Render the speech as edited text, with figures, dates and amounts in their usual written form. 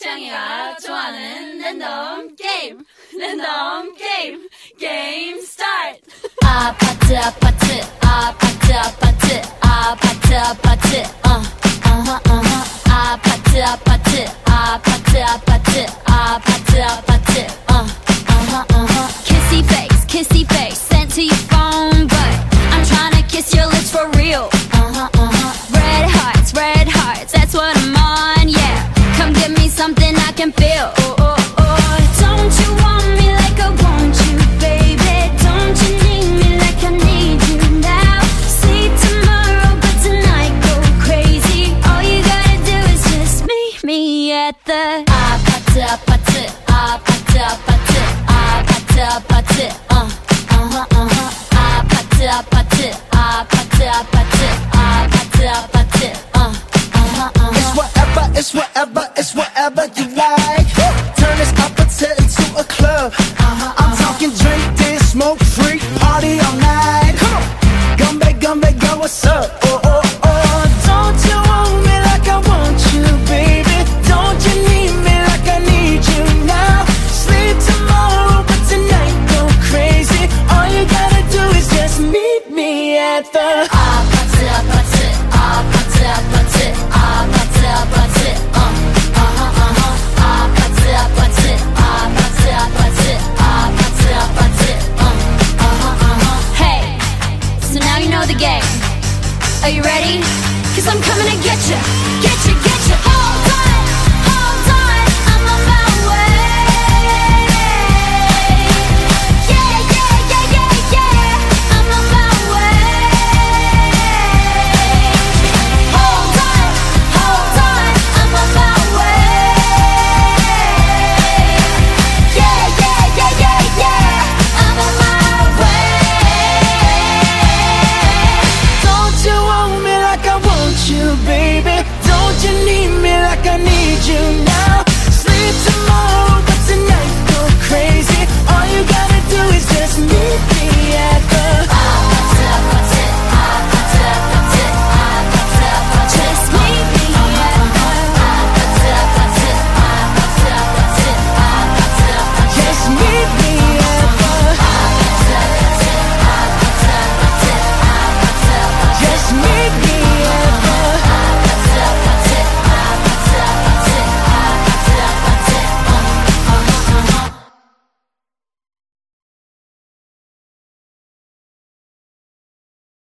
창희가 좋아하는 랜덤 게임 게임 스타트. 아파트 아파트 아파트 아파트 아파트 아파트 아파트 아파트 아파트 아파트 아파트 아파트 kissy face sent to your phone, but I'm trying to kiss your lips for real. Red hearts, that's what I'm on, yeah. Come give me something I can feel. Don't you want me like I want you, baby? Don't you need me like I need you now? See tomorrow, but tonight go crazy. All you gotta do is just meet me at the 아파트 아파트 아파트 아파트 아파트 아파트 아파트 아파트 아파트 아파트 아파트 It's whatever you like.